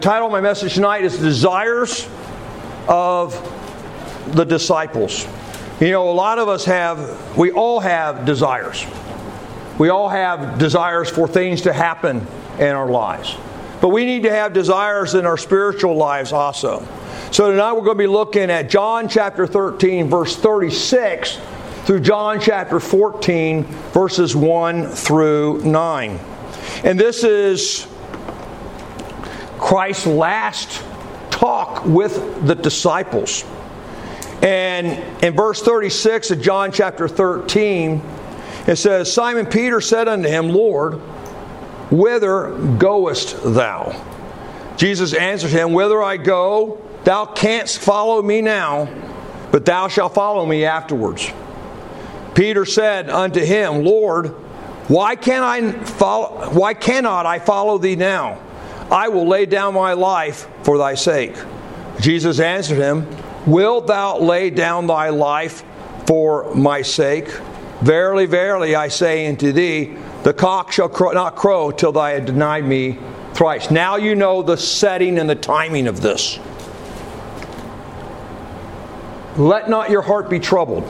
The title of my message tonight is Desires of the Disciples. You know, a lot of us we all have desires. We all have desires for things to happen in our lives. But we need to have desires in our spiritual lives also. So tonight we're going to be looking at John chapter 13, verse 36, through John chapter 14, verses 1 through 9. And this is Christ's last talk with the disciples. And in verse 36 of John chapter 13, it says, Simon Peter said unto him, Lord, whither goest thou? Jesus answered him, Whither I go, thou canst follow me now, but thou shalt follow me afterwards. Peter said unto him, Lord, why cannot I follow thee now? I will lay down my life for thy sake. Jesus answered him, Wilt thou lay down thy life for my sake? Verily, verily, I say unto thee, the cock shall not crow till thou have denied me thrice. Now you know the setting and the timing of this. Let not your heart be troubled.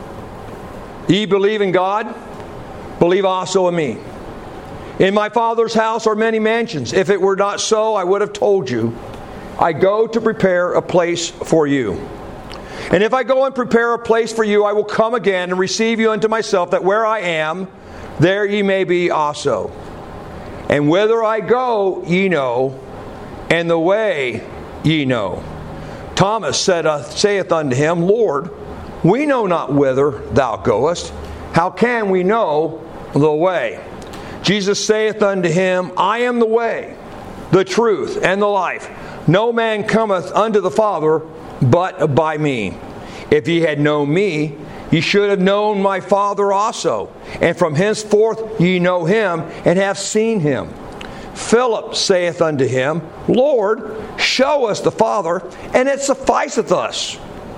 Ye believe in God, believe also in me. In my Father's house are many mansions. If it were not so, I would have told you. I go to prepare a place for you. And if I go and prepare a place for you, I will come again and receive you unto myself, that where I am, there ye may be also. And whither I go, ye know, and the way ye know. Thomas saith unto him, Lord, we know not whither thou goest. How can we know the way? Jesus saith unto him, I am the way, the truth, and the life. No man cometh unto the Father but by me. If ye had known me, ye should have known my Father also. And from henceforth ye know him, and have seen him. Philip saith unto him, Lord, show us the Father, and it sufficeth us.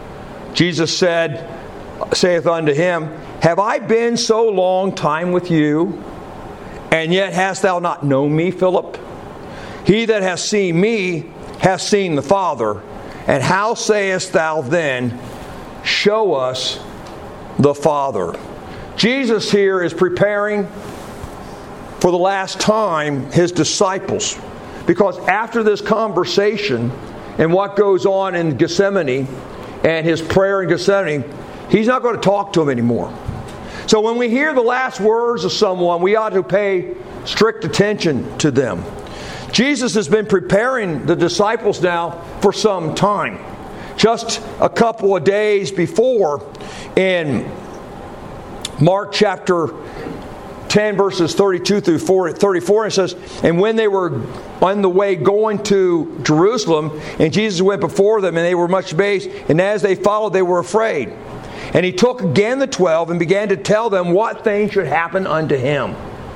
Jesus saith unto him, Have I been so long time with you, and yet hast thou not known me, Philip? He that hath seen me hath seen the Father. And how sayest thou then, Show us the Father? Jesus here is preparing for the last time his disciples. Because after this conversation and what goes on in Gethsemane and his prayer in Gethsemane, he's not going to talk to them anymore. So when we hear the last words of someone, we ought to pay strict attention to them. Jesus has been preparing the disciples now for some time. Just a couple of days before, in Mark chapter 10, verses 32 through 34, it says, And when they were on the way going to Jerusalem, and Jesus went before them, and they were much amazed, and as they followed, they were afraid. And he took again the 12 and began to tell them what things should happen unto him.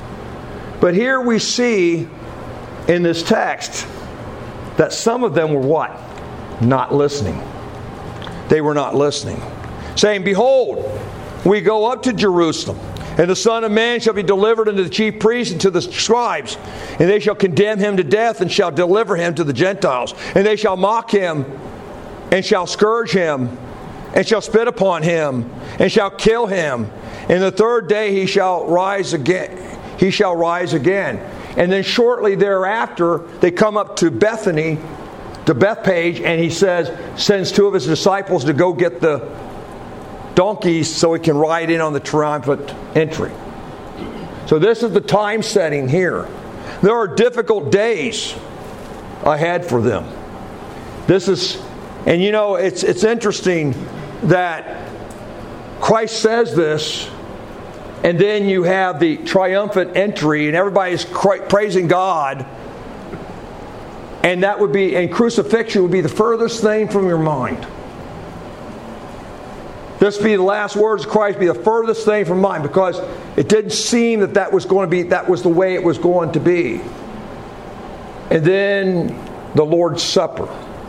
But here we see in this text that some of them were what? Not listening. They were not listening. Saying, Behold, we go up to Jerusalem, and the Son of Man shall be delivered unto the chief priests and to the scribes, and they shall condemn him to death, and shall deliver him to the Gentiles. And they shall mock him, and shall scourge him, and shall spit upon him, and shall kill him. And the third day he shall rise again. He shall rise again. And then shortly thereafter, they come up to Bethany, to Bethpage, and he sends two of his disciples to go get the donkeys so he can ride in on the triumphant entry. So this is the time setting here. There are difficult days ahead for them. And you know, it's interesting that Christ says this, and then you have the triumphant entry, and everybody's praising God, and crucifixion would be the furthest thing from your mind. This would be the last words of Christ, be the furthest thing from mind, because it didn't seem that was the way it was going to be. And then the Lord's Supper.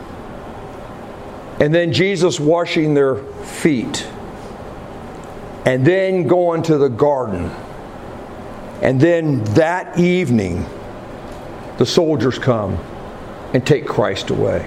And then Jesus washing their feet. And then going to the garden. And then that evening, the soldiers come and take Christ away.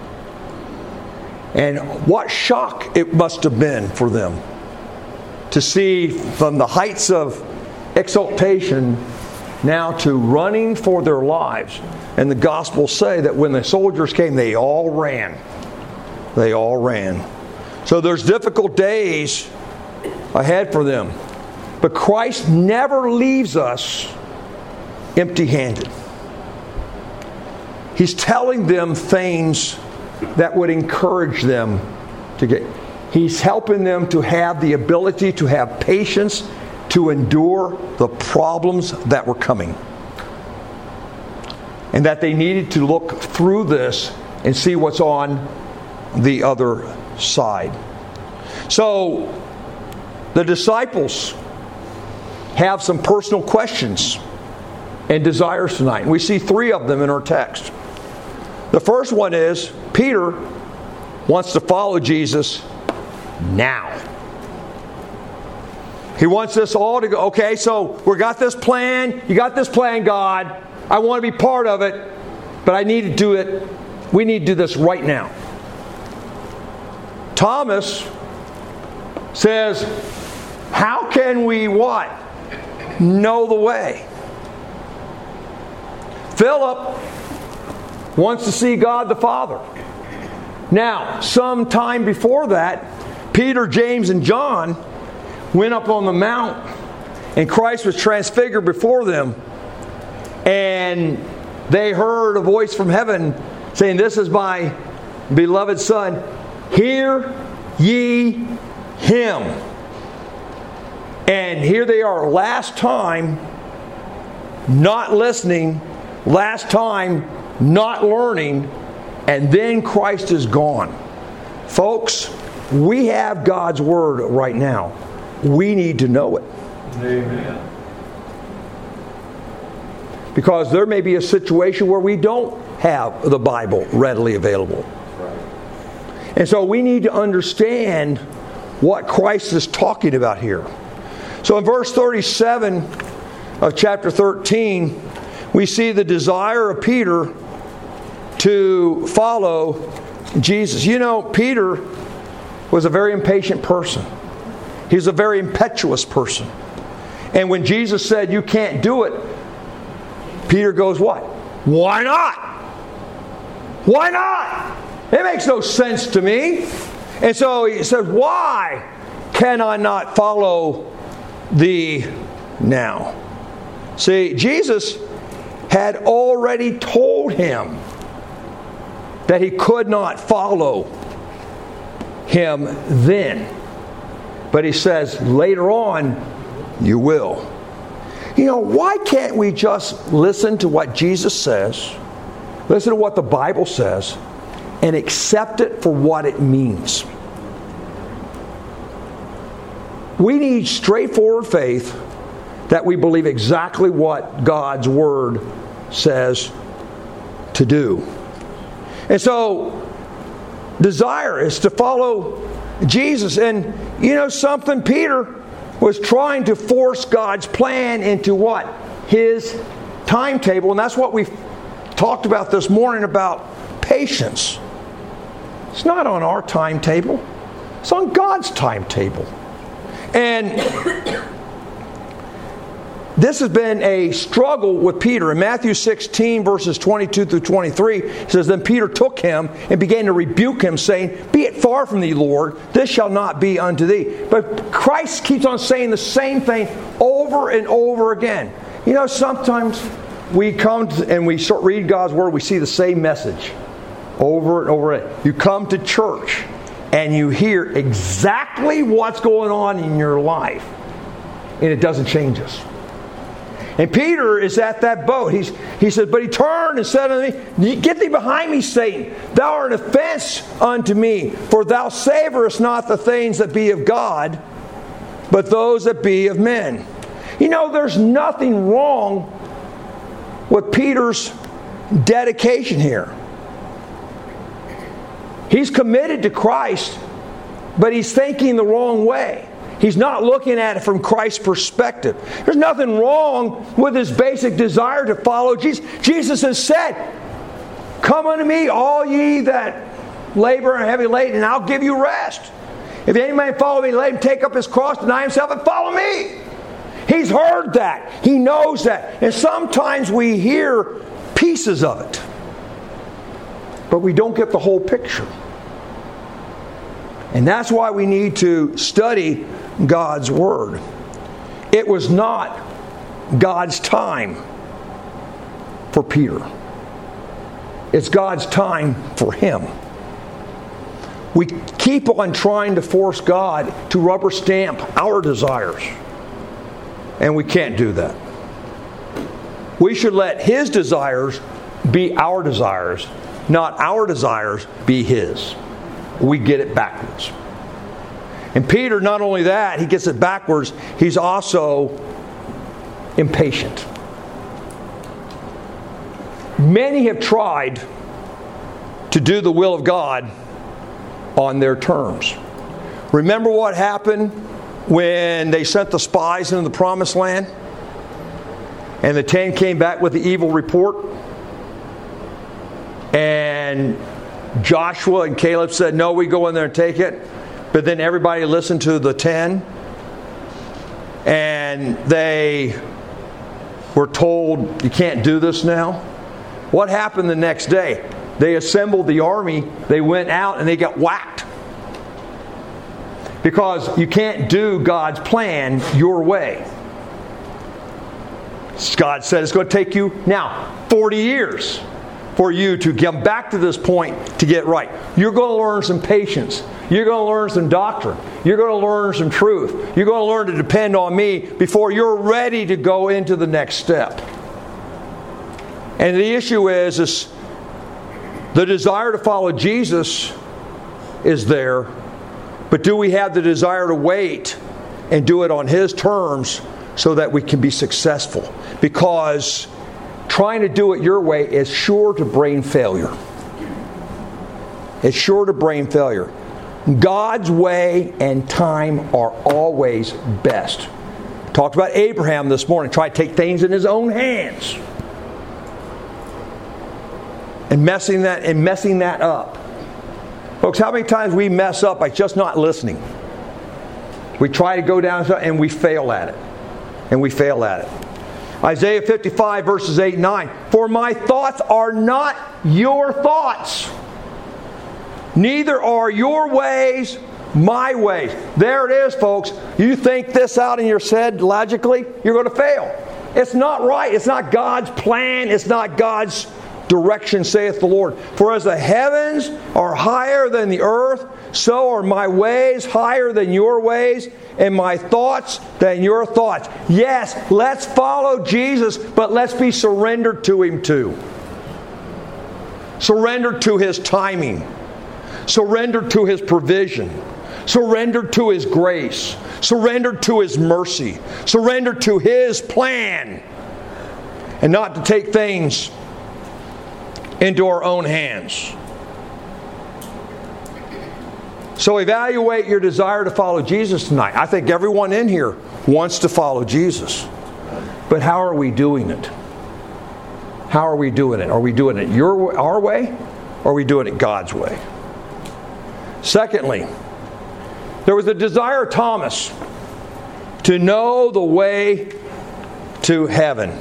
And what shock it must have been for them to see from the heights of exaltation now to running for their lives. And the Gospels say that when the soldiers came, they all ran. They all ran. So there's difficult days ahead for them. But Christ never leaves us empty-handed. He's telling them things that would encourage them to get. He's helping them to have the ability to have patience to endure the problems that were coming. And that they needed to look through this and see what's on the other side. So, the disciples have some personal questions and desires tonight. And we see 3 of them in our text. The first one is, Peter wants to follow Jesus now. He wants us all to go, okay, so we got this plan. You got this plan, God. I want to be part of it, but I need to do it. We need to do this right now. Thomas says, how can we what? Know the way. Philip wants to see God the Father. Now, some time before that, Peter, James, and John went up on the mount, and Christ was transfigured before them. And they heard a voice from heaven saying, "This is my beloved Son. Hear ye him." And here they are, last time not listening, last time not learning, and then Christ is gone. Folks, we have God's Word right now. We need to know it. Amen. Because there may be a situation where we don't have the Bible readily available. And so we need to understand what Christ is talking about here. So in verse 37 of chapter 13, we see the desire of Peter to follow Jesus. You know, Peter was a very impatient person. He's a very impetuous person. And when Jesus said, "You can't do it," Peter goes, what? Why not? Why not? It makes no sense to me. And so he says, why can I not follow thee now? See, Jesus had already told him that he could not follow him then. But he says, later on, you will. You know, why can't we just listen to what Jesus says, listen to what the Bible says, and accept it for what it means? We need straightforward faith that we believe exactly what God's Word says to do. And so, desire is to follow Jesus. And you know something? Peter was trying to force God's plan into what? His timetable. And that's what we talked about this morning about patience. It's not on our timetable. It's on God's timetable. And this has been a struggle with Peter. In Matthew 16, verses 22 through 23, it says, "Then Peter took him and began to rebuke him, saying, Be it far from thee, Lord, this shall not be unto thee." But Christ keeps on saying the same thing over and over again. You know, sometimes we come and we start reading God's Word, we see the same message over and over again. You come to church and you hear exactly what's going on in your life, and it doesn't change us. And Peter is at that boat. He said, "But he turned and said unto me, Get thee behind me, Satan. Thou art an offense unto me, for thou savorest not the things that be of God, but those that be of men." You know, there's nothing wrong with Peter's dedication here. He's committed to Christ, but he's thinking the wrong way. He's not looking at it from Christ's perspective. There's nothing wrong with his basic desire to follow Jesus. Jesus has said, Come unto me, all ye that labor and are heavy laden, and I'll give you rest. If any man follow me, let him take up his cross, deny himself, and follow me. He's heard that. He knows that. And sometimes we hear pieces of it, but we don't get the whole picture. And that's why we need to study God's Word. It was not God's time for Peter. It's God's time for him. We keep on trying to force God to rubber stamp our desires. And we can't do that. We should let His desires be our desires, not our desires be His. We get it backwards. And Peter, not only that, he gets it backwards, he's also impatient. Many have tried to do the will of God on their terms. Remember what happened when they sent the spies into the promised land? And the 10 came back with the evil report. And Joshua and Caleb said, no, we go in there and take it. But then everybody listened to the 10. And they were told, you can't do this now. What happened the next day? They assembled the army, they went out, and they got whacked. Because you can't do God's plan your way. God said it's going to take you now 40 years for you to come back to this point to get right. You're going to learn some patience. You're going to learn some doctrine. You're going to learn some truth. You're going to learn to depend on me before you're ready to go into the next step. And the issue is the desire to follow Jesus is there, but do we have the desire to wait and do it on His terms so that we can be successful? Because trying to do it your way is sure to bring failure. It's sure to bring failure. God's way and time are always best. Talked about Abraham this morning. Try to take things in his own hands. And messing that up. Folks, how many times we mess up by just not listening? We try to go down and we fail at it. And we fail at it. Isaiah 55 verses 8 and 9. For my thoughts are not your thoughts. Neither are your ways my ways. There it is, folks. You think this out in your head logically, you're going to fail. It's not right. It's not God's plan. It's not God's direction, saith the Lord. For as the heavens are higher than the earth, so are my ways higher than your ways, and my thoughts than your thoughts. Yes, let's follow Jesus, but let's be surrendered to Him too. Surrendered to His timing. Surrendered to His provision. Surrendered to His grace. Surrendered to His mercy. Surrendered to His plan. And not to take things into our own hands. So evaluate your desire to follow Jesus tonight. I think everyone in here wants to follow Jesus. But how are we doing it? How are we doing it? Are we doing it our way? Or are we doing it God's way? Secondly, there was a desire of Thomas to know the way to heaven.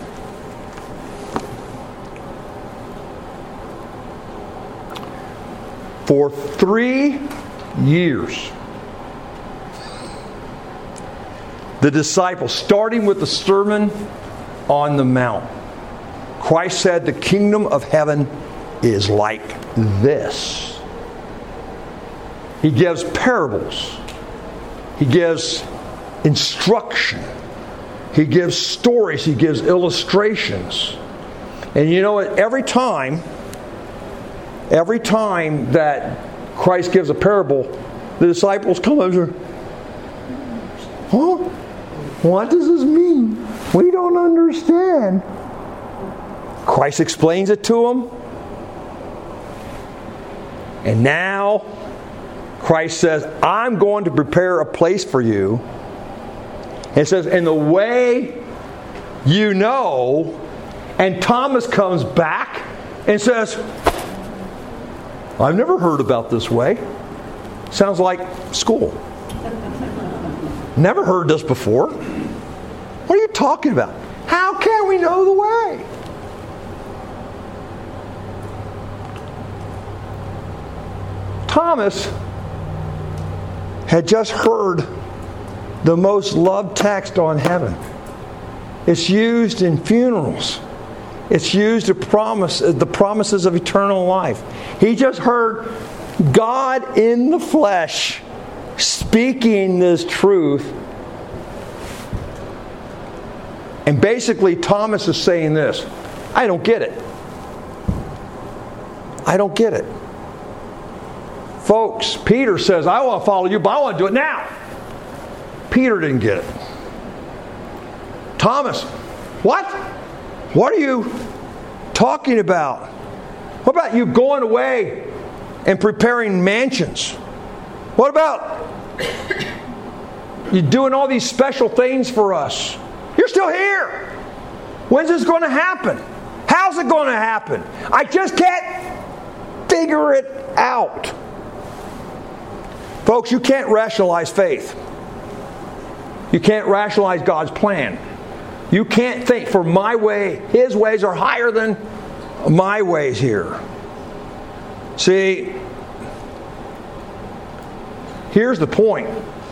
For 3 years, the disciples, starting with the Sermon on the Mount, Christ said the kingdom of heaven is like this. He gives parables. He gives instruction. He gives stories. He gives illustrations. And you know what? Every time that Christ gives a parable, the disciples come over and say, huh? What does this mean? We don't understand. Christ explains it to them. And now Christ says, I'm going to prepare a place for you. And it says, in the way you know, and Thomas comes back and says, I've never heard about this way. Sounds like school. Never heard this before. What are you talking about? How can we know the way? Thomas had just heard the most loved text on heaven. It's used in funerals. It's used to promise the promises of eternal life. He just heard God in the flesh speaking this truth. And basically Thomas is saying this: I don't get it. I don't get it. Folks, Peter says, I want to follow you, but I want to do it now. Peter didn't get it. Thomas, what? What are you talking about? What about you going away and preparing mansions? What about you doing all these special things for us? You're still here. When's this going to happen? How's it going to happen? I just can't figure it out. Folks, you can't rationalize faith. You can't rationalize God's plan. You can't think, for my way, His ways are higher than my ways here. See, here's the point.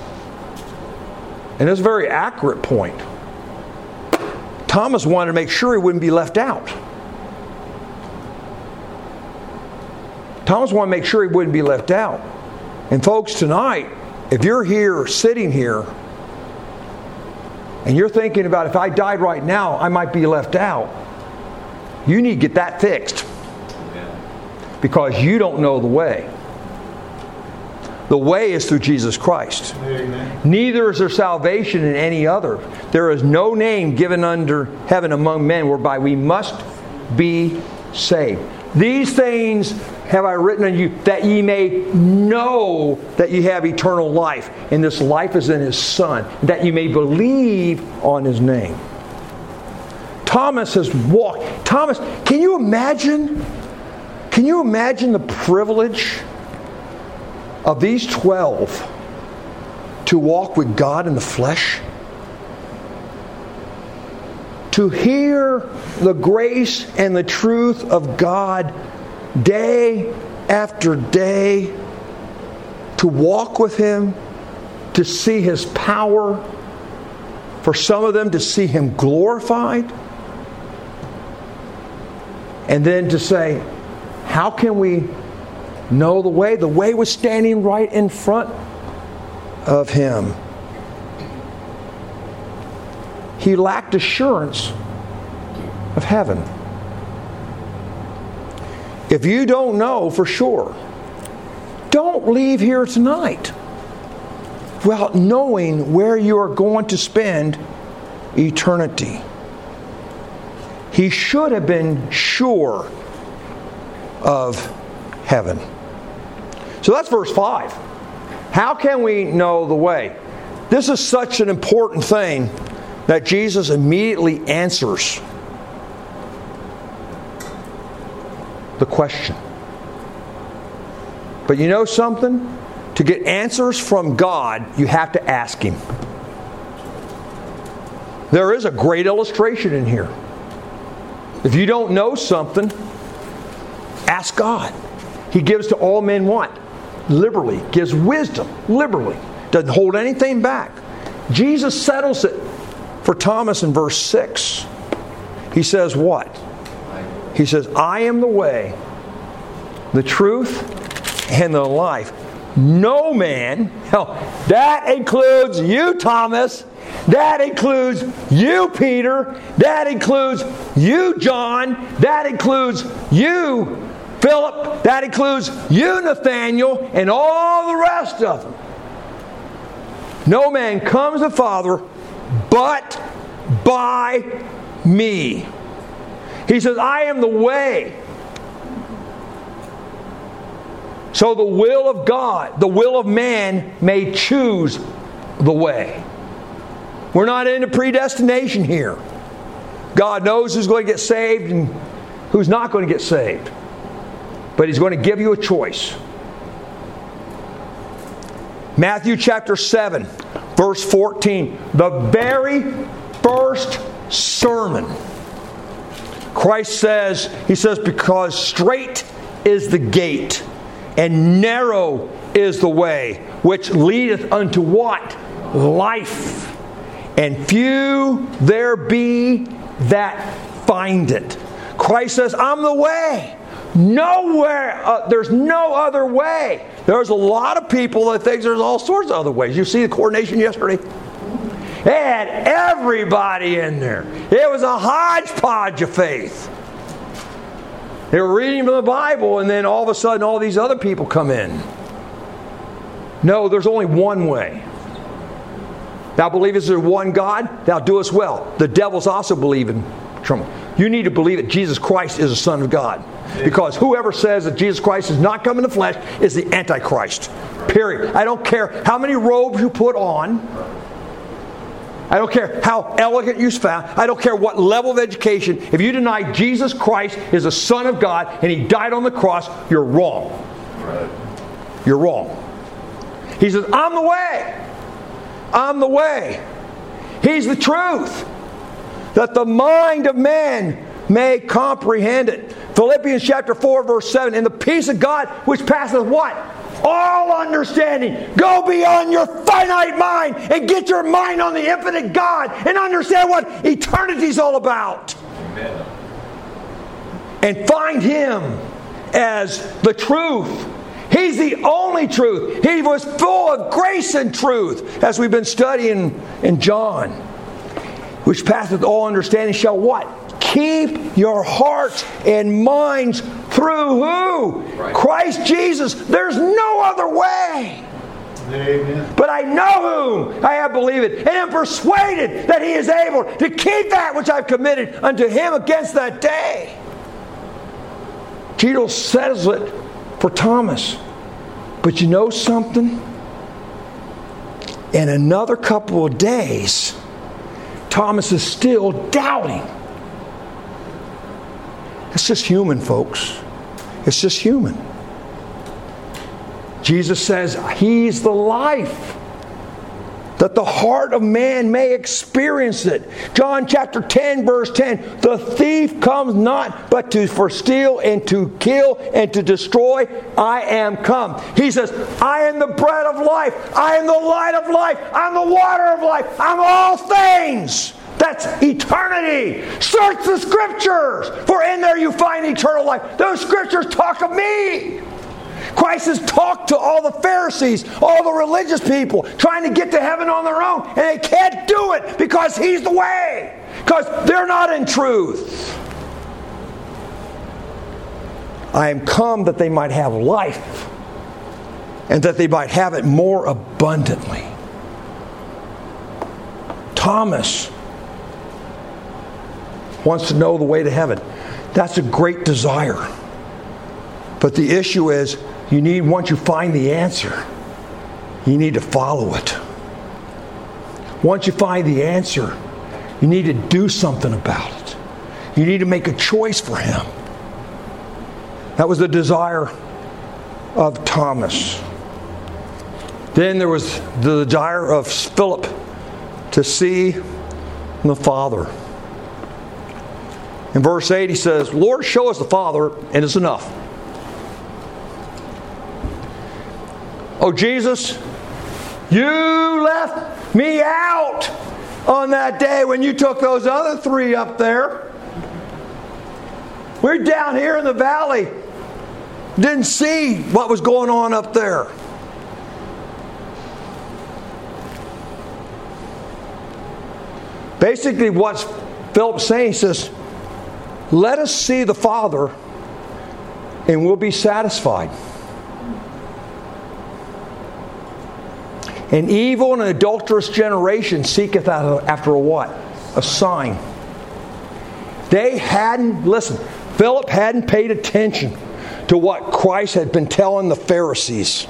And it's a very accurate point. Thomas wanted to make sure he wouldn't be left out. Thomas wanted to make sure he wouldn't be left out. And folks, tonight, if you're here, sitting here, and you're thinking about, if I died right now, I might be left out, you need to get that fixed. Because you don't know the way. The way is through Jesus Christ. Amen. Neither is there salvation in any other. There is no name given under heaven among men whereby we must be saved. These things have I written unto you, that ye may know that ye have eternal life, and this life is in His Son, that ye may believe on His name. Thomas has walked. Thomas, can you imagine? Can you imagine the privilege of these 12 to walk with God in the flesh? To hear the grace and the truth of God day after day, to walk with Him, to see His power, for some of them to see Him glorified, and then to say, how can we know the way? The way was standing right in front of him. He lacked assurance of heaven. If you don't know for sure, don't leave here tonight without knowing where you are going to spend eternity. He should have been sure of heaven. So that's verse 5. How can we know the way? This is such an important thing that Jesus immediately answers the question. But you know something? To get answers from God, you have to ask Him. There is a great illustration in here. If you don't know something, ask God. He gives to all men what? Liberally. Gives wisdom liberally. Doesn't hold anything back. Jesus settles it for Thomas in verse 6. He says what? He says, I am the way, the truth, and the life. No man, that includes you, Thomas. That includes you, Peter. That includes you, John. That includes you, Philip. That includes you, Nathaniel, and all the rest of them. No man comes to the Father but by me. He says, I am the way. So the will of God, the will of man may choose the way. We're not into predestination here. God knows who's going to get saved and who's not going to get saved. But He's going to give you a choice. Matthew chapter 7, verse 14. The very first sermon. Christ says, He says, because straight is the gate, and narrow is the way, which leadeth unto what? Life. And few there be that find it. Christ says, I'm the way. Nowhere, there's no other way. There's a lot of people that think there's all sorts of other ways. You see the coronation yesterday? They had everybody in there. It was a hodgepodge of faith. They were reading from the Bible, and then all of a sudden all these other people come in. No, there's only one way. Thou believest there's one God, thou doest well. The devils also believe in trouble. You need to believe that Jesus Christ is the Son of God. Because whoever says that Jesus Christ is not come in the flesh is the Antichrist. Period. I don't care how many robes you put on. I don't care how elegant you found. I don't care what level of education. If you deny Jesus Christ is the Son of God and He died on the cross, you're wrong. You're wrong. He says, I'm the way. I'm the way. He's the truth. That the mind of man may comprehend it. Philippians chapter 4 verse 7. And the peace of God which passeth what? All understanding. Go beyond your finite mind and get your mind on the infinite God and understand what eternity is all about. Amen. And find Him as the truth. He's the only truth. He was full of grace and truth, as we've been studying in John. Which passeth all understanding shall what? Keep your hearts and minds through who? Right. Christ Jesus. There's no other way. Amen. But I know whom I have believed and am persuaded that He is able to keep that which I've committed unto Him against that day. Jesus says it for Thomas. But you know something? In another couple of days, Thomas is still doubting. It's just human, folks. It's just human. Jesus says He's the life, that the heart of man may experience it. John chapter 10 verse 10. The thief comes not but for steal and to kill and to destroy. I am come. He says, I am the bread of life. I am the light of life. I'm the water of life. I'm all things. That's eternity. Search the Scriptures, for in there you find eternal life. Those Scriptures talk of me. Christ has talked to all the Pharisees, all the religious people, trying to get to heaven on their own, and they can't do it because He's the way. Because they're not in truth. I am come that they might have life, and that they might have it more abundantly. Thomas wants to know the way to heaven. That's a great desire. But the issue is, once you find the answer, you need to follow it. Once you find the answer, you need to do something about it. You need to make a choice for Him. That was the desire of Thomas. Then there was the desire of Philip to see the Father. In verse 8 he says, Lord, show us the Father, and it's enough. Oh, Jesus, you left me out on that day when you took those other three up there. We're down here in the valley. Didn't see what was going on up there. Basically, what Philip's saying, he says, let us see the Father and we'll be satisfied. An evil and an adulterous generation seeketh after a what? A sign. They hadn't, listen, Philip hadn't paid attention to what Christ had been telling the Pharisees.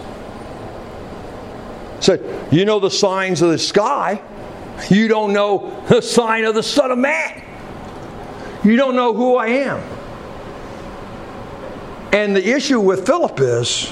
Said, you know the signs of the sky. You don't know the sign of the Son of Man. You don't know who I am. And the issue with Philip is,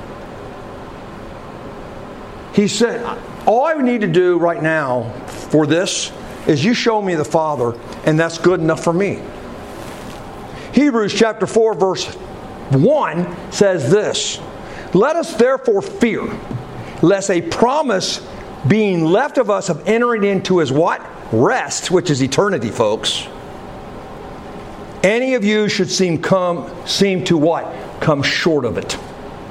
he said, all I need to do right now for this is you show me the Father, and that's good enough for me. Hebrews chapter 4 verse 1 says this, let us therefore fear, lest a promise being left of us of entering into His what? Rest, which is eternity, folks. Any of you should seem to what? Come short of it.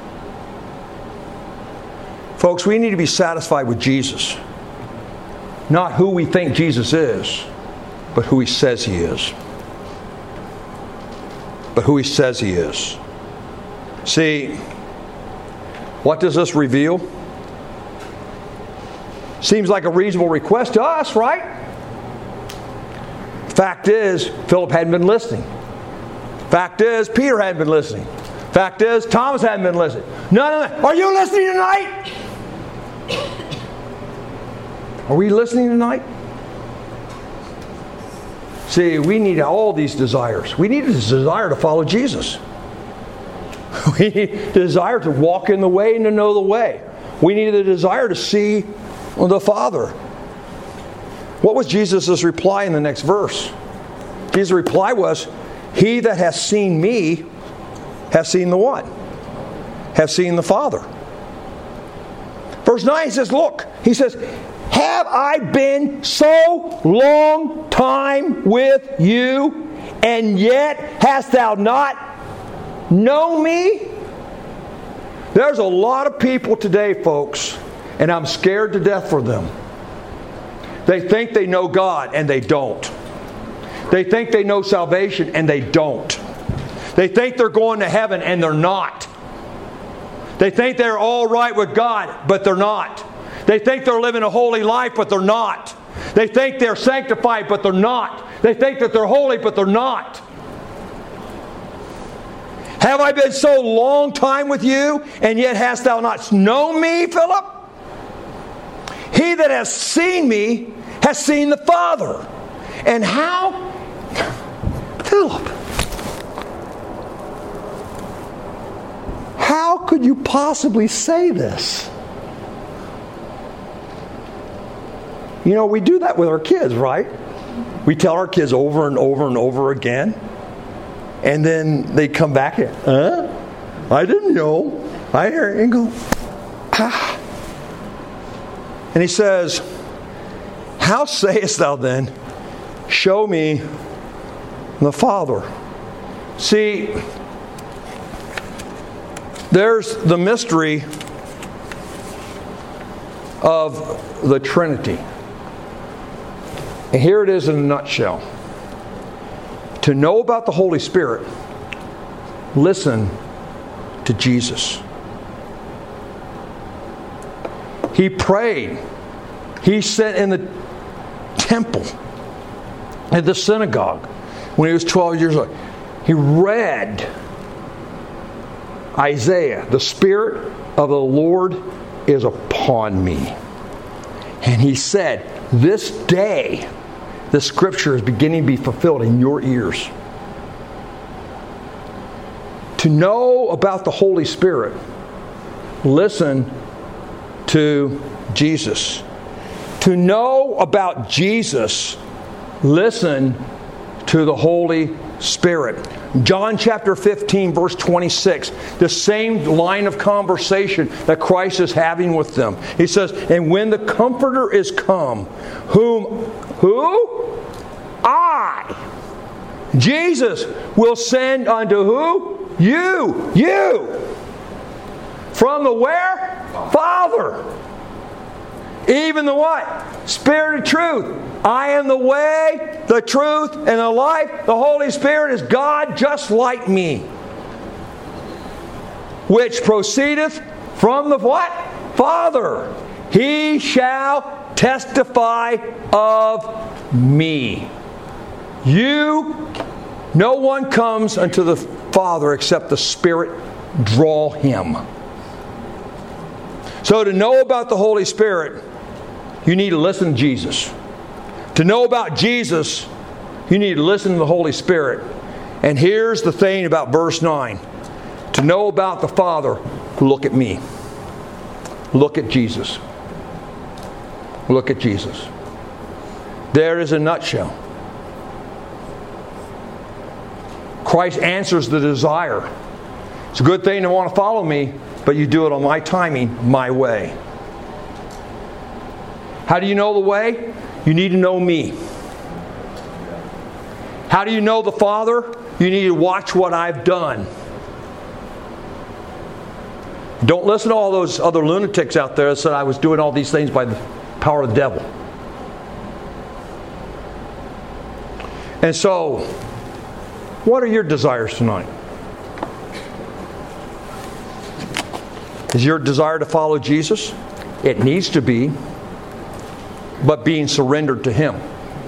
Folks, we need to be satisfied with Jesus. Not who we think Jesus is, but who He says He is. But who He says He is. See, what does this reveal? Seems like a reasonable request to us, right? Fact is, Philip hadn't been listening. Fact is, Peter hadn't been listening. Fact is, Thomas hadn't been listening. None of that. Are you listening tonight? Are we listening tonight? See, we need all these desires. We need a desire to follow Jesus. We need a desire to walk in the way and to know the way. We need a desire to see the Father. What was Jesus' reply in the next verse? Jesus' reply was, he that has seen me has seen the what? Has seen the Father. Verse 9 he says, look, he says, have I been so long time with you, and yet hast thou not known me? There's a lot of people today, folks, and I'm scared to death for them. They think they know God, and they don't. They think they know salvation, and they don't. They think they're going to heaven, and they're not. They think they're all right with God, but they're not. They think they're living a holy life, but they're not. They think they're sanctified, but they're not. They think that they're holy, but they're not. Have I been so long time with you, and yet hast thou not known me, Philip? He that has seen me has seen the Father. And how? Philip, how could you possibly say this? You know, we do that with our kids, right? We tell our kids over and over and over again. And then they come back here. I didn't know. I hear it and go, ah. And he says, how sayest thou then, show me the Father? See, there's the mystery of the Trinity. And here it is in a nutshell. To know about the Holy Spirit, listen to Jesus. He prayed. He sat in the temple, at the synagogue, when he was 12 years old. He read Isaiah. The Spirit of the Lord is upon me. And he said, this day, the Scripture is beginning to be fulfilled in your ears. To know about the Holy Spirit, listen to Jesus. To know about Jesus, listen to the Holy Spirit. John chapter 15 verse 26, the same line of conversation that Christ is having with them. He says, and when the Comforter is come, who? I, Jesus, will send unto who? You. From the where? Father. Even the what? Spirit of truth. I am the way, the truth, and the life. The Holy Spirit is God just like me. Which proceedeth from the what? Father. He shall testify of me. No one comes unto the Father except the Spirit draw him. So to know about the Holy Spirit, you need to listen to Jesus. To know about Jesus, you need to listen to the Holy Spirit. And here's the thing about verse 9. To know about the Father, look at me. Look at Jesus. Look at Jesus. There is a nutshell. Christ answers the desire. It's a good thing to want to follow me, but you do it on my timing, my way. How do you know the way? You need to know me. How do you know the Father? You need to watch what I've done. Don't listen to all those other lunatics out there that said I was doing all these things by the power of the devil. And so, what are your desires tonight? Is your desire to follow Jesus? It needs to be, but being surrendered to Him.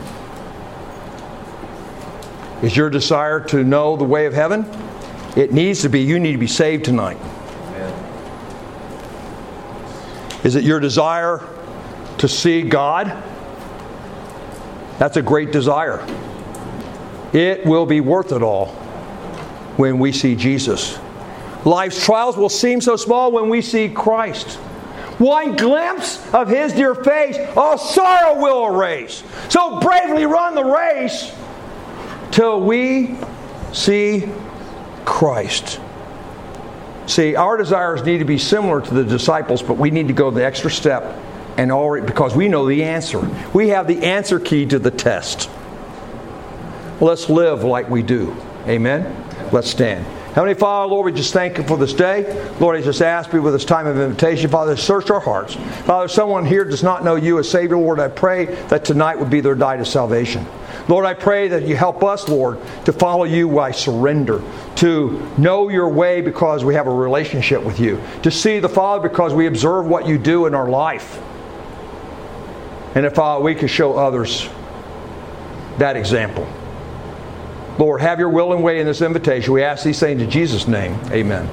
Is your desire to know the way of heaven? It needs to be. You need to be saved tonight. Is it your desire to see God? That's a great desire. It will be worth it all when we see Jesus. Life's trials will seem so small when we see Christ. One glimpse of His dear face, all sorrow will erase. So bravely run the race till we see Christ. See, our desires need to be similar to the disciples, but we need to go the extra step, and already because we know the answer. We have the answer key to the test. Let's live like we do. Amen? Let's stand. Heavenly Father, Lord, we just thank You for this day. Lord, I just ask You with this time of invitation, Father, search our hearts. Father, if someone here does not know You as Savior, Lord, I pray that tonight would be their night of salvation. Lord, I pray that You help us, Lord, to follow You by surrender, to know Your way because we have a relationship with You, to see the Father because we observe what You do in our life. And if, Father, we could show others that example. Lord, have Your will and way in this invitation. We ask these things in Jesus' name. Amen.